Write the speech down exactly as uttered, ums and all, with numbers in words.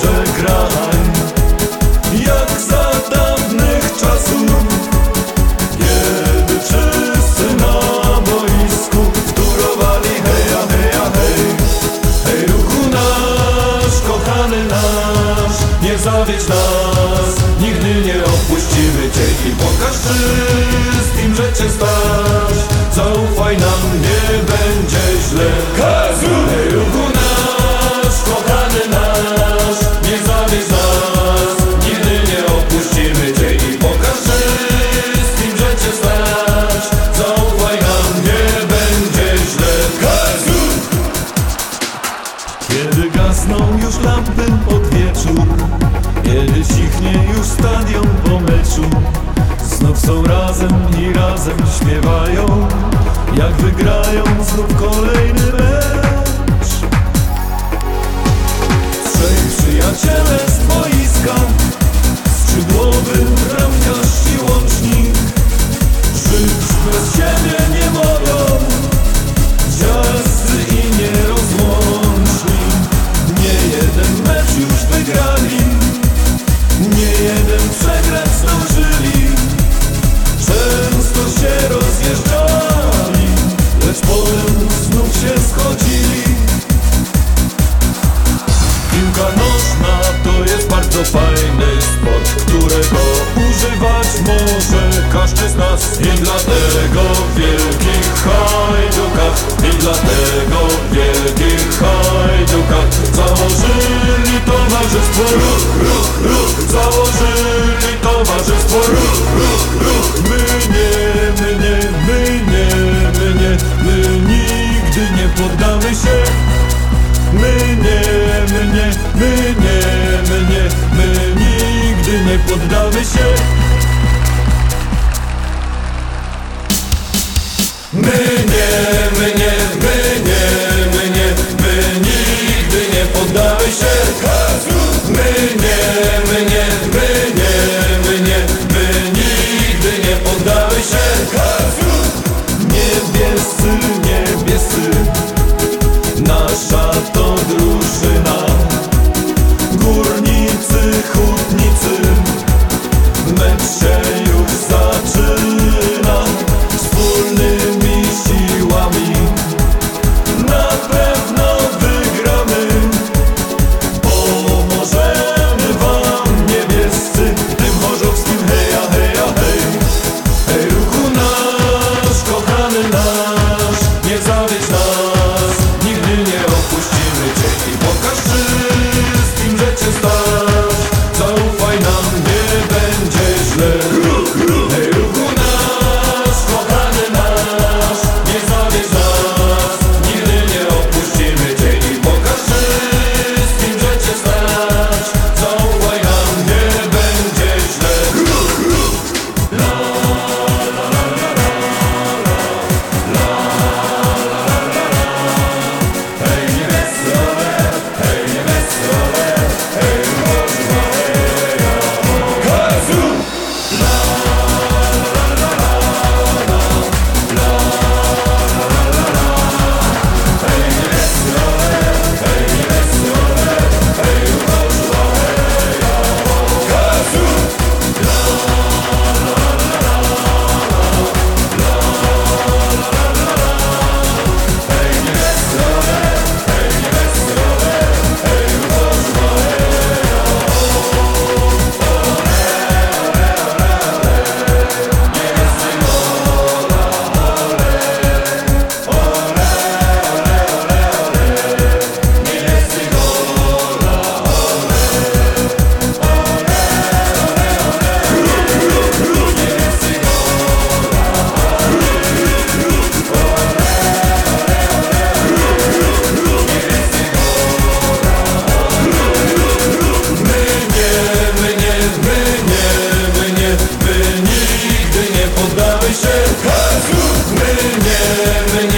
graj, jak za dawnych czasów, kiedy wszyscy na boisku wtórowali heja, heja, hej. Hej, ruchu nasz, kochany nasz, nie zawiedź nas, nigdy nie opuścimy Cię i pokaż wszystkim, że Cię stać. Zaufaj nam, nie będzie źle. Hej, ruchu nasz, kochany nasz, nie zawiedź nas, nigdy nie opuścimy Cię i pokaż wszystkim, że Cię stać. Zaufaj nam, nie będzie źle. Kiedy gasną już lampy pod wieczór, kiedy cichnie już stadion po meczu, znów są razem i razem śpiewają, jak wygrają znów kolejny mecz. Trzej przyjaciele z boiska, skrzydłowy, bramkarz i łącznik, żyć bez siebie nie mogą, dziascy i nierozłączni. Nie jeden mecz już wygrali, nie jeden przegrać zdążyli. Często się rozjeżdżali, lecz potem znów się schodzili. Piłka nożna to jest bardzo fajny sport, którego używać może każdy z nas. I dlatego w wielkich hajdukach, i dlatego w wielkich hajdukach założyli towarzystwo ruch, ruch, ruch. Założyli towarzystwo ruch, ruch, ruch. My nie, my nie, my nie, my nie, my nigdy nie poddamy się. My nie, my nie, my nie, my nie, my nigdy nie poddamy się. My nie, my nie, my nie, my nie, my nigdy nie poddamy się. My nie, my nie, my nie, my nie, my nigdy nie poddamy się. Niebiescy, niebiescy, nasza to drużyna. Górnicy, hutnicy, mecz się już zaczyna. Wspólnymi siłami na pewno wygramy. Pomożemy wam, niebiescy, tym chorzowskim heja, heja, hej. Hej, ruchu nasz, kochany nasz, nie zawiedź nas, nigdy nie opuścimy Cię i pokaż wszystkim, że Cię stać. Zaufaj nam, nie będzie źle. Hej, ruchu nasz, kochany nasz, nie zawiedź nas, nigdy nie opuścimy Cię i pokaż wszystkim, że Cię stać. Zaufaj nam, nie będzie źle. La, la, la, la, la, la, la, la, la, la. Hej, niebiescy orle, hej, niebiescy orle, hej, ruchowa heja, ho. La, la, la, la, la, la, la, la, la, la. Hej, niebiescy orle, hej, niebiescy orle, hej, ruchowa heja, ho. La, la, la, la, la, la, la, la, la, la. Hej, niebiescy orle, hej, niebiescy orle, hej, ruchowa heja, ho. My nie, my nie, my nie, my nie, my nigdy nie poddamy się. My nie, my nie.